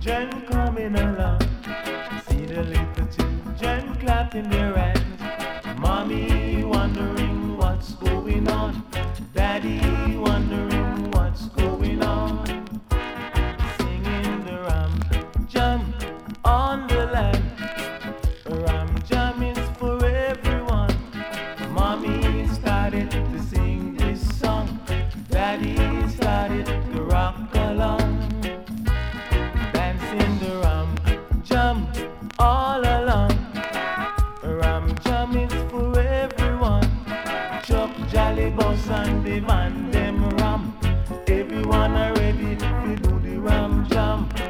children coming along. See the little children clapping their hands. Mommy wondering what's going on. Daddy wondering what's going on. Singing the ram jam on the land. Ram jam is for everyone. Mommy started to sing this song. Daddy started to rock along. Dancing the ram jam all along. Ram jam is for everyone. Chuck, Jolly, Boss and the van them ram. Everyone are ready to do the ram jam.